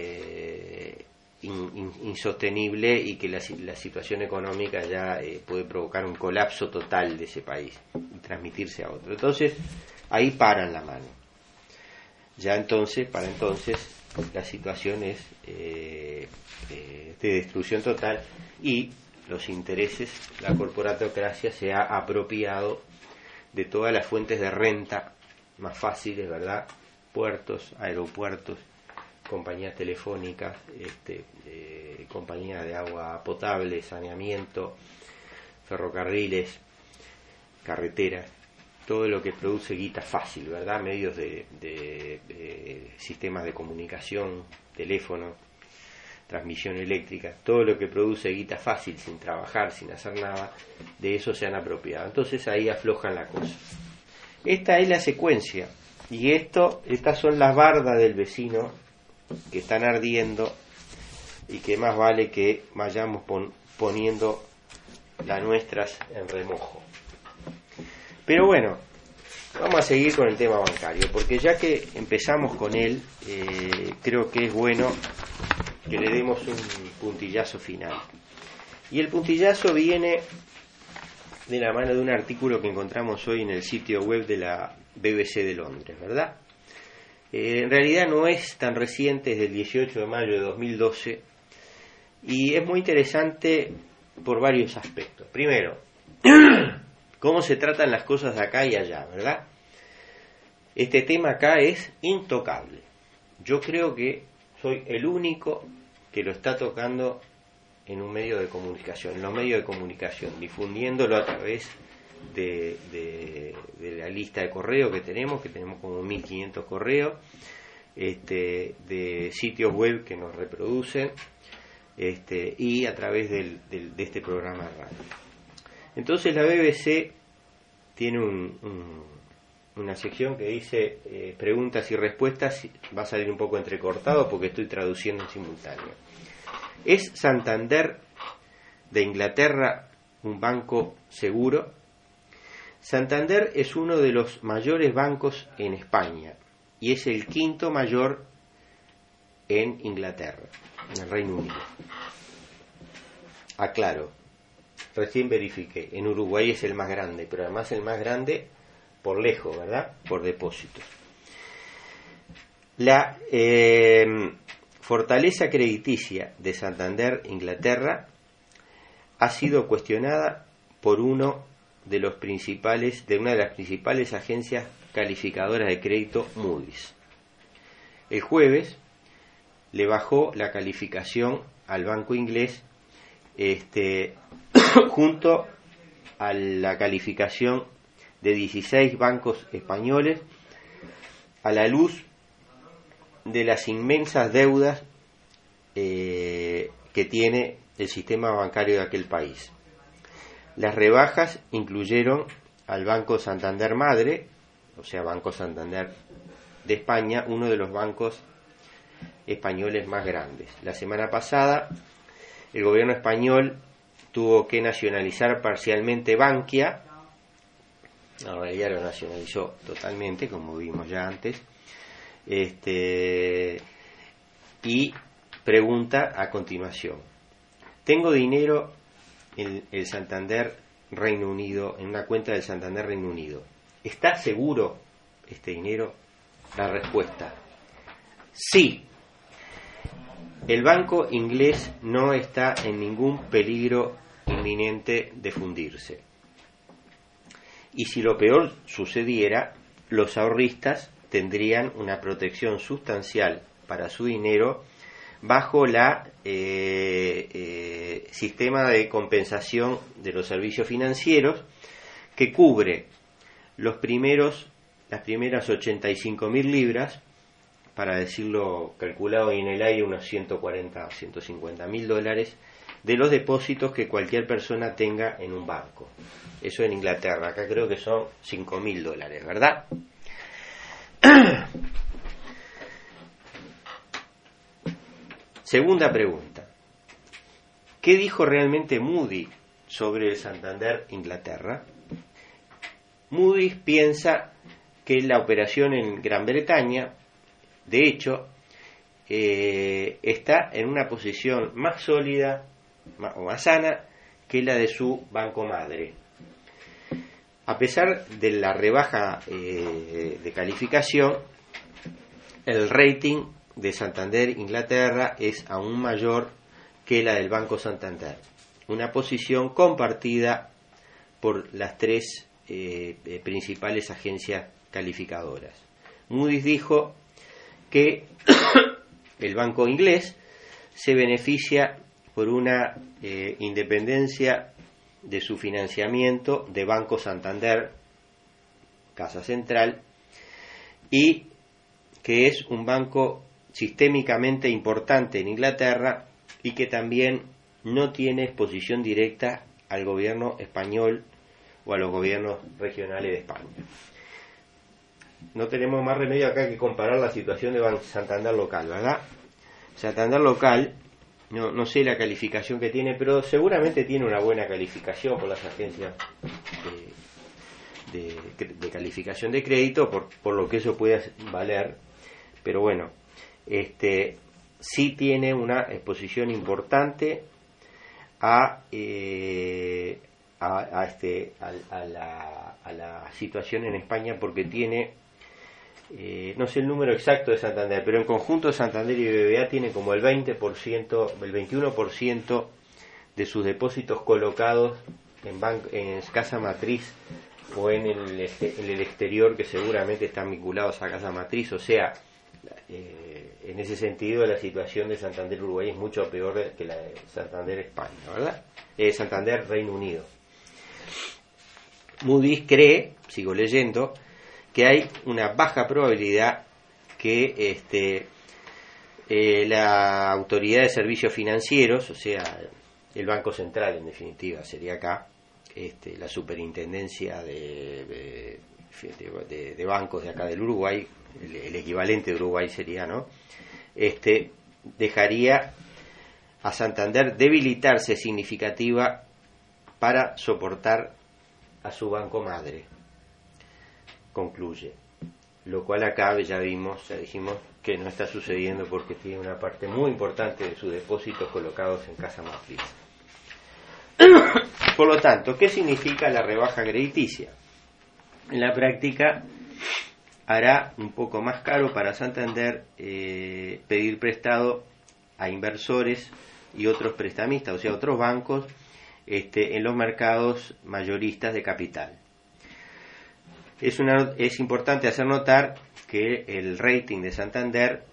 insostenible y que la situación económica ya puede provocar un colapso total de ese país y transmitirse a otro. Entonces, ahí paran la mano. Ya entonces, para entonces, la situación es de destrucción total y los intereses, la corporatocracia se ha apropiado de todas las fuentes de renta más fáciles, ¿verdad? Puertos, aeropuertos, compañías telefónicas, compañías de agua potable, saneamiento, ferrocarriles, carreteras, todo lo que produce guita fácil, ¿verdad? Medios de sistemas de comunicación, teléfono, transmisión eléctrica, todo lo que produce guita fácil, sin trabajar, sin hacer nada, de eso se han apropiado. Entonces ahí aflojan la cosa. Esta es la secuencia, y estas son las bardas del vecino que están ardiendo y que más vale que vayamos poniendo las nuestras en remojo. Pero bueno, vamos a seguir con el tema bancario, porque ya que empezamos con él, creo que es bueno que le demos un puntillazo final. Y el puntillazo viene de la mano de un artículo que encontramos hoy en el sitio web de la BBC de Londres, ¿verdad? En realidad no es tan reciente, es del 18 de mayo de 2012, y es muy interesante por varios aspectos. Primero, cómo se tratan las cosas de acá y allá, ¿verdad? Este tema acá es intocable. Yo creo que soy el único que lo está tocando en un medio de comunicación, en los medios de comunicación, difundiéndolo a través de la lista de correo que tenemos como 1500 correos, de sitios web que nos reproducen, y a través de este programa de radio. Entonces la BBC tiene una sección que dice preguntas y respuestas, va a salir un poco entrecortado porque estoy traduciendo en simultáneo. ¿Es Santander de Inglaterra un banco seguro? Santander es uno de los mayores bancos en España y es el quinto mayor en Inglaterra, en el Reino Unido. Aclaro, recién verifiqué, en Uruguay es el más grande, pero además el más grande por lejos, ¿verdad? Por depósitos. La fortaleza crediticia de Santander, Inglaterra, ha sido cuestionada por una de las principales agencias calificadoras de crédito, Moody's. El jueves le bajó la calificación al banco inglés, junto a la calificación de 16 bancos españoles, a la luz de las inmensas deudas que tiene el sistema bancario de aquel país. Las rebajas incluyeron al Banco Santander Madre, o sea, Banco Santander de España, uno de los bancos españoles más grandes. La semana pasada, el gobierno español tuvo que nacionalizar parcialmente Bankia, ahora ya lo nacionalizó totalmente, como vimos ya antes, y pregunta a continuación: tengo dinero en el Santander Reino Unido, en una cuenta del Santander Reino Unido, ¿está seguro este dinero? La respuesta: sí. El banco inglés no está en ningún peligro inminente de fundirse. Y si lo peor sucediera, los ahorristas tendrían una protección sustancial para su dinero bajo la sistema de compensación de los servicios financieros, que cubre las primeras 85.000 libras, para decirlo calculado y en el aire, unos 140 o 150.000 dólares, de los depósitos que cualquier persona tenga en un banco. Eso en Inglaterra, acá creo que son $5.000, ¿verdad? Segunda pregunta. ¿Qué dijo realmente Moody sobre el Santander Inglaterra? Moody piensa que la operación en Gran Bretaña, de hecho, está en una posición más sólida o más sana que la de su banco madre. A pesar de la rebaja de calificación, el rating de Santander Inglaterra es aún mayor que la del Banco Santander, una posición compartida por las tres principales agencias calificadoras. Moody's dijo que el banco inglés se beneficia por una independencia de su financiamiento de Banco Santander, Casa Central, y que es un banco sistémicamente importante en Inglaterra y que también no tiene exposición directa al gobierno español o a los gobiernos regionales de España. No tenemos más remedio acá que comparar la situación de Santander local, ¿verdad? Santander local, no sé la calificación que tiene, pero seguramente tiene una buena calificación por las agencias de calificación de crédito, por lo que eso puede valer, pero bueno, sí tiene una exposición importante a la situación en España, porque tiene, no sé el número exacto de Santander, pero en conjunto Santander y BBVA tienen como el 20%, el 21% de sus depósitos colocados en casa matriz o en el exterior, que seguramente están vinculados a casa matriz. O sea, en ese sentido la situación de Santander Uruguay es mucho peor que la de Santander España, ¿verdad? Santander Reino Unido. Moody's cree, sigo leyendo, que hay una baja probabilidad que la Autoridad de Servicios Financieros, o sea, el Banco Central en definitiva sería acá, la Superintendencia de bancos de acá del Uruguay, el equivalente de Uruguay sería, ¿no? Dejaría a Santander debilitarse significativa para soportar a su banco madre, concluye, lo cual acá ya dijimos que no está sucediendo, porque tiene una parte muy importante de sus depósitos colocados en casa matriz. Por lo tanto, ¿qué significa la rebaja crediticia? En la práctica hará un poco más caro para Santander pedir prestado a inversores y otros prestamistas, o sea, otros bancos, en los mercados mayoristas de capital. Es importante hacer notar que el rating de Santander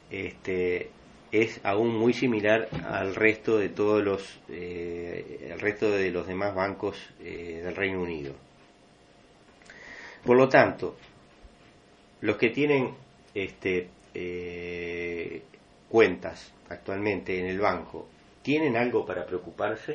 es aún muy similar al resto de todos los demás bancos del Reino Unido. Por lo tanto, los que tienen cuentas actualmente en el banco, ¿tienen algo para preocuparse?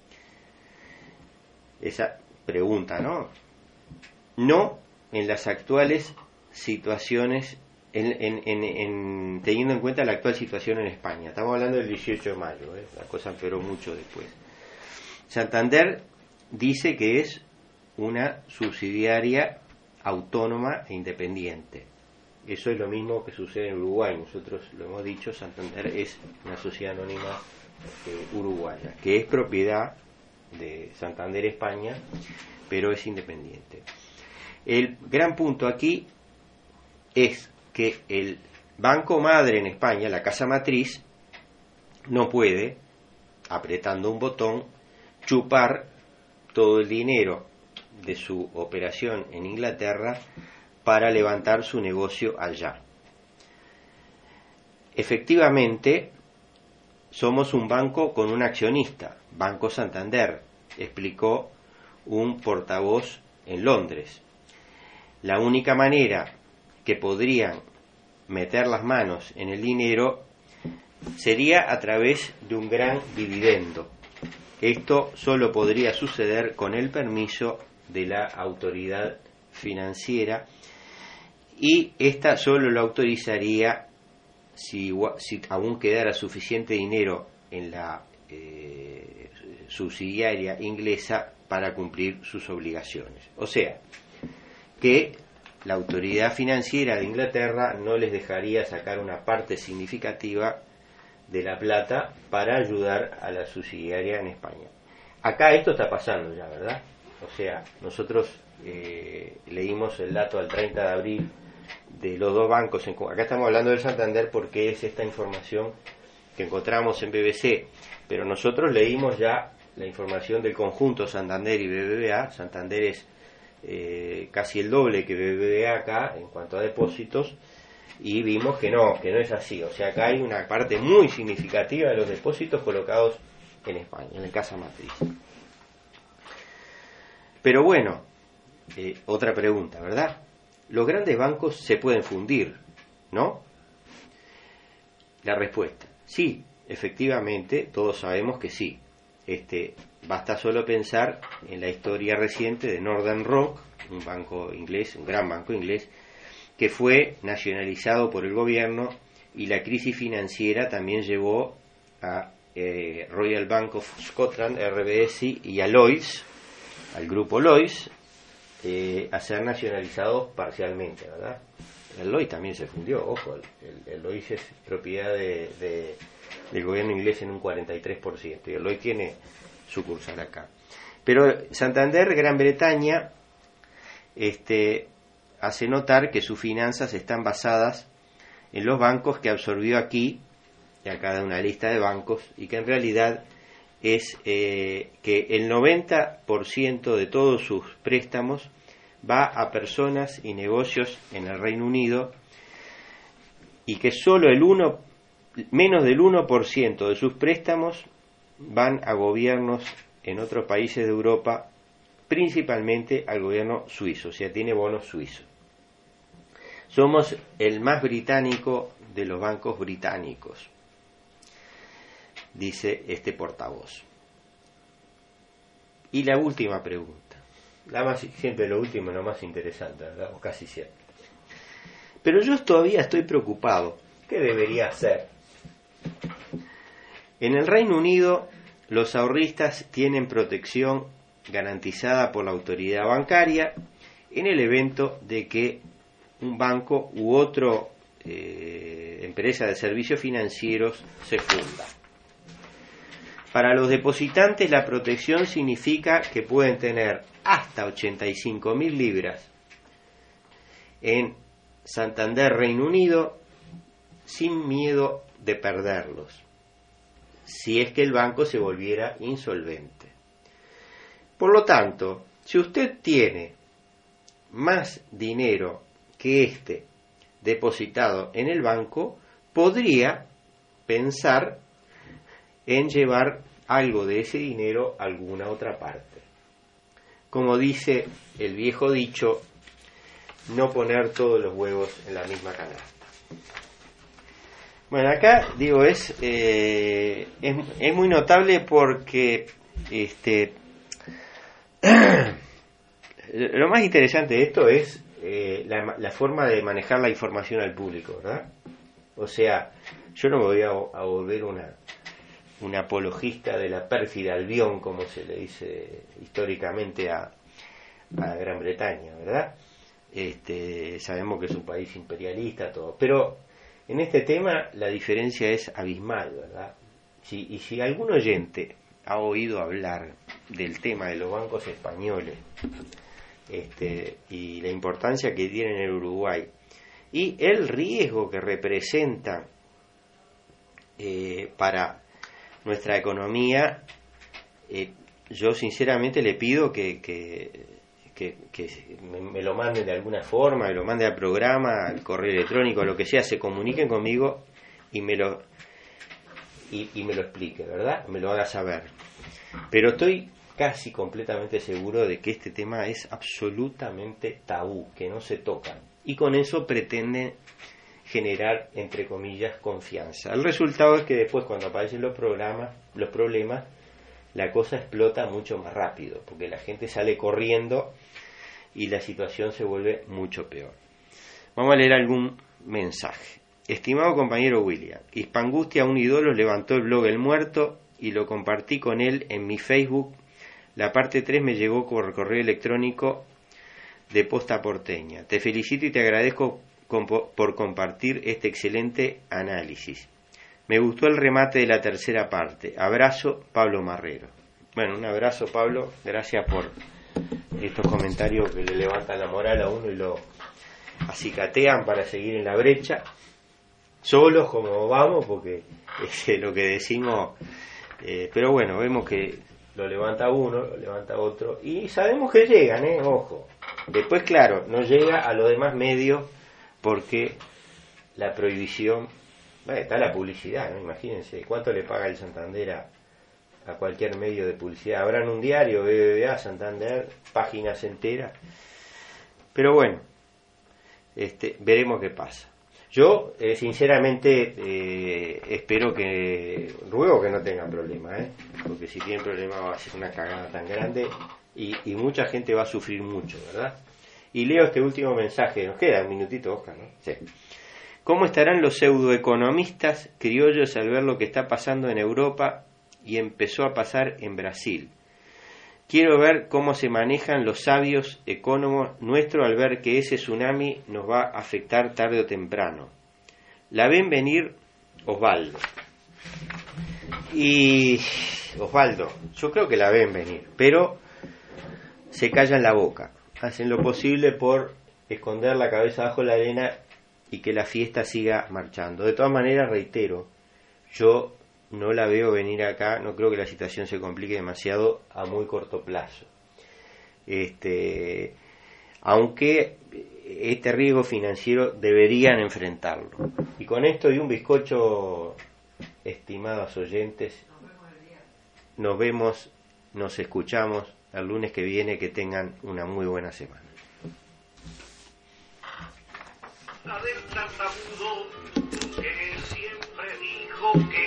Esa pregunta, ¿no? No en las actuales situaciones, teniendo en cuenta la actual situación en España. Estamos hablando del 18 de mayo, la cosa empeoró mucho después. Santander dice que es una subsidiaria autónoma e independiente. Eso es lo mismo que sucede en Uruguay. Nosotros lo hemos dicho, Santander es una sociedad anónima uruguaya, que es propiedad de Santander España, pero es independiente. El gran punto aquí es que el banco madre en España, la casa matriz, no puede, apretando un botón, chupar todo el dinero de su operación en Inglaterra para levantar su negocio allá. Efectivamente, somos un banco con un accionista, Banco Santander, explicó un portavoz en Londres. La única manera que podrían meter las manos en el dinero sería a través de un gran dividendo, esto solo podría suceder con el permiso de la autoridad financiera, y esta solo lo autorizaría si aún quedara suficiente dinero en la subsidiaria inglesa para cumplir sus obligaciones. O sea, que la autoridad financiera de Inglaterra no les dejaría sacar una parte significativa de la plata para ayudar a la subsidiaria en España. Acá esto está pasando ya, ¿verdad? O sea, nosotros leímos el dato al 30 de abril de los dos bancos. Acá estamos hablando del Santander porque es esta información que encontramos en BBC, pero nosotros leímos ya la información del conjunto Santander y BBVA. Santander es casi el doble que BBVA acá en cuanto a depósitos, y vimos que no es así. O sea, acá hay una parte muy significativa de los depósitos colocados en España, en la casa matriz. Pero bueno, otra pregunta, ¿verdad? Los grandes bancos se pueden fundir, ¿no? La respuesta, sí, efectivamente, todos sabemos que sí. Basta solo pensar en la historia reciente de Northern Rock, un banco inglés, un gran banco inglés, que fue nacionalizado por el gobierno, y la crisis financiera también llevó a Royal Bank of Scotland, RBS, y a Lloyds, al grupo Lloyds, a ser nacionalizados parcialmente, ¿verdad? El Lloyds también se fundió, ojo, el Lloyds es propiedad del gobierno inglés en un 43%, y el Lloyds tiene sucursal acá. Pero Santander, Gran Bretaña, hace notar que sus finanzas están basadas en los bancos que absorbió aquí, y acá da una lista de bancos, y que en realidad es que el 90% de todos sus préstamos va a personas y negocios en el Reino Unido, y que solo menos del 1% de sus préstamos van a gobiernos en otros países de Europa, principalmente al gobierno suizo, o sea, tiene bonos suizos. Somos el más británico de los bancos británicos, dice este portavoz. Y la última pregunta, siempre lo último es lo más interesante, ¿verdad? O casi siempre. Pero yo todavía estoy preocupado. ¿Qué debería hacer? En el Reino Unido, los ahorristas tienen protección garantizada por la autoridad bancaria en el evento de que un banco u otra empresa de servicios financieros se funda. Para los depositantes, la protección significa que pueden tener hasta 85.000 libras en Santander, Reino Unido, sin miedo de perderlos, si es que el banco se volviera insolvente. Por lo tanto, si usted tiene más dinero que depositado en el banco, podría pensar en llevar algo de ese dinero a alguna otra parte. Como dice el viejo dicho, no poner todos los huevos en la misma canasta. Bueno, acá digo es muy notable porque lo más interesante de esto es la forma de manejar la información al público, ¿verdad? O sea, yo no me voy a volver un apologista de la pérfida Albión, como se le dice históricamente a Gran Bretaña, ¿verdad? Sabemos que es un país imperialista, todo, pero en este tema la diferencia es abismal, ¿verdad? Si algún oyente ha oído hablar del tema de los bancos españoles, y la importancia que tienen en el Uruguay y el riesgo que representa para nuestra economía, yo sinceramente le pido que me lo manden de alguna forma, me lo manden al programa, al correo electrónico, lo que sea, se comuniquen conmigo y me lo explique, ¿verdad? Me lo haga saber. Pero estoy casi completamente seguro de que este tema es absolutamente tabú, que no se toca, y con eso pretenden generar, entre comillas, confianza. El resultado es que después, cuando aparecen los problemas, la cosa explota mucho más rápido, porque la gente sale corriendo y la situación se vuelve mucho peor. Vamos a leer algún mensaje. Estimado compañero William, Hispangustia, un ídolo, levantó el blog El Muerto y lo compartí con él en mi Facebook. La parte 3 me llegó por correo electrónico de Posta Porteña. Te felicito y te agradezco por compartir este excelente análisis. Me gustó el remate de la tercera parte. Abrazo, Pablo Marrero. Bueno, un abrazo, Pablo. Gracias por estos comentarios que le levantan la moral a uno y lo acicatean para seguir en la brecha. Solos como vamos, porque es lo que decimos. Pero bueno, vemos que lo levanta uno, lo levanta otro. Y sabemos que llegan, ojo. Después, claro, no llega a los demás medios porque la prohibición... está la publicidad, ¿no? Imagínense, ¿cuánto le paga el Santander a cualquier medio de publicidad? Habrán un diario, BBVA, Santander, páginas enteras. Pero bueno, veremos qué pasa. Yo, sinceramente, ruego que no tengan problemas, porque si tienen problemas va a ser una cagada tan grande y mucha gente va a sufrir mucho, ¿verdad? Y leo este último mensaje, nos queda un minutito, Oscar, ¿no? Sí. ¿Cómo estarán los pseudoeconomistas criollos al ver lo que está pasando en Europa y empezó a pasar en Brasil? Quiero ver cómo se manejan los sabios economos nuestros al ver que ese tsunami nos va a afectar tarde o temprano. ¿La ven venir, Osvaldo? Y Osvaldo, yo creo que la ven venir, pero se callan la boca, hacen lo posible por esconder la cabeza bajo la arena y que la fiesta siga marchando. De todas maneras, reitero, yo no la veo venir acá, no creo que la situación se complique demasiado a muy corto plazo. Aunque este riesgo financiero deberían enfrentarlo. Y con esto y un bizcocho, estimados oyentes, nos escuchamos el lunes que viene, que tengan una muy buena semana. La del tartamudo que siempre dijo que